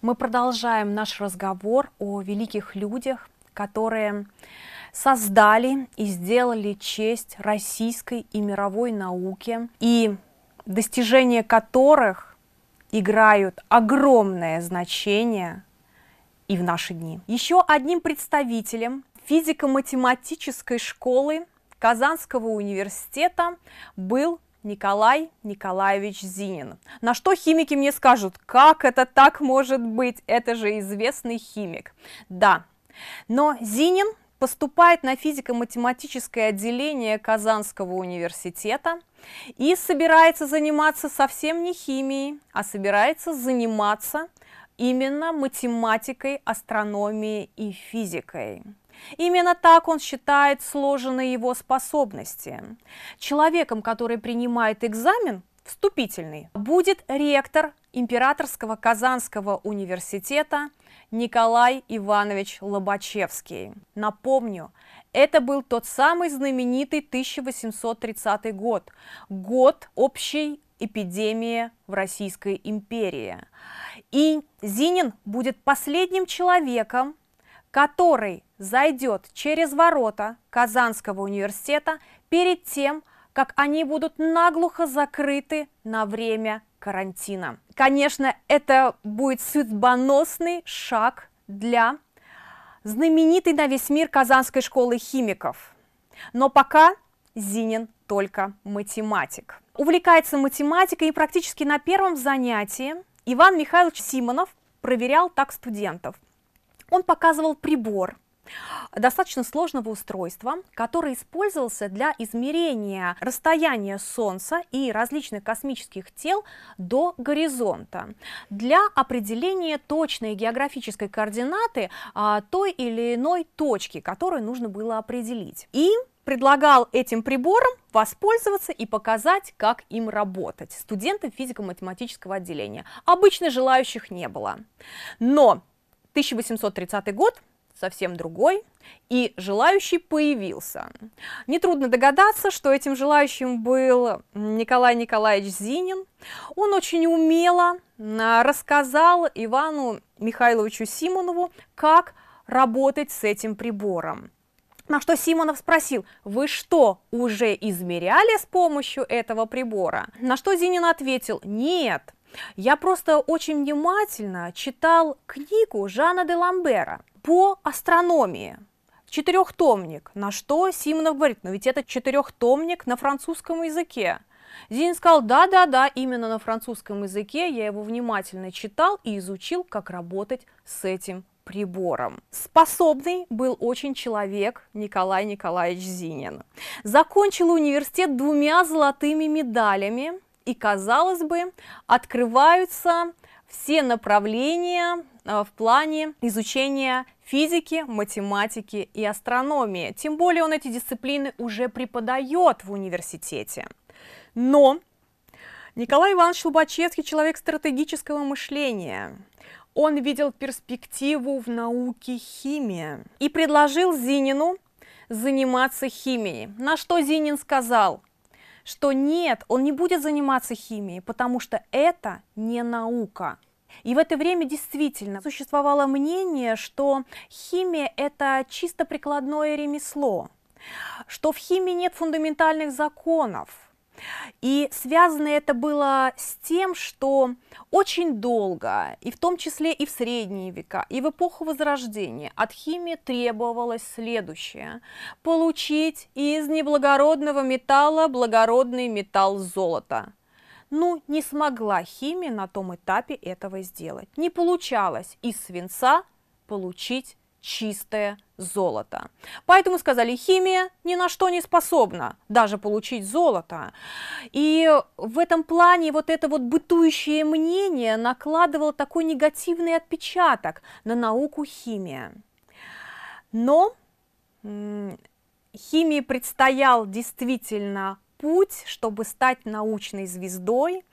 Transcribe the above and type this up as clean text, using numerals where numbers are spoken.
Мы продолжаем наш разговор о великих людях, которые создали и сделали честь российской и мировой науке, и достижения которых играют огромное значение и в наши дни. Еще одним представителем физико-математической школы Казанского университета был Николай Николаевич Зинин. На что химики мне скажут: как это так может быть? Это же известный химик. Да, но Зинин поступает на физико-математическое отделение Казанского университета и собирается заниматься совсем не химией, а собирается заниматься именно математикой, астрономией и физикой. Именно так он считает сложены его способности. Человеком, который принимает экзамен вступительный, будет ректор Императорского Казанского университета Николай Иванович Лобачевский. Напомню, это был тот самый знаменитый 1830 год, год общей эпидемии в Российской империи. И Зинин будет последним человеком, который зайдет через ворота Казанского университета перед тем, как они будут наглухо закрыты на время карантина. Конечно, это будет судьбоносный шаг для знаменитой на весь мир Казанской школы химиков. Но пока Зинин только математик. Увлекается математикой, и практически на первом занятии Иван Михайлович Симонов проверял так студентов. Он показывал прибор достаточно сложного устройства, который использовался для измерения расстояния Солнца и различных космических тел до горизонта, для определения точной географической координаты той или иной точки, которую нужно было определить. И предлагал этим прибором воспользоваться и показать, как им работать студентам физико-математического отделения. Обычно желающих не было. Но 1830 год совсем другой, и желающий появился. Нетрудно догадаться, что этим желающим был Николай Николаевич Зинин. Он очень умело рассказал Ивану Михайловичу Симонову, как работать с этим прибором. На что Симонов спросил: вы что, уже измеряли с помощью этого прибора? На что Зинин ответил: нет, я просто очень внимательно читал книгу Жана де Ламбера по астрономии, четырехтомник. На что Симонов говорит: но ведь это четырехтомник на французском языке. Зинин сказал: да, именно на французском языке, я его внимательно читал и изучил, как работать с этим прибором. Способный был очень человек Николай Николаевич Зинин. Закончил университет 2 золотыми медалями, и, казалось бы, открываются все направления в плане изучения физики, математики и астрономии. Тем более он эти дисциплины уже преподает в университете. Но Николай Иванович Лобачевский человек стратегического мышления. Он видел перспективу в науке химии и предложил Зинину заниматься химией. На что Зинин сказал, что нет, он не будет заниматься химией, потому что это не наука. И в это время действительно существовало мнение, что химия – это чисто прикладное ремесло, что в химии нет фундаментальных законов. И связано это было с тем, что очень долго, и в том числе и в средние века, и в эпоху Возрождения, от химии требовалось следующее: получить из неблагородного металла благородный металл золота. Ну, не смогла химия на том этапе этого сделать. Не получалось из свинца получить чистое золото. Поэтому сказали: химия ни на что не способна, даже получить золото. И в этом плане вот это вот бытующее мнение накладывало такой негативный отпечаток на науку химия. Но химии предстоял действительно путь, чтобы стать научной звездой.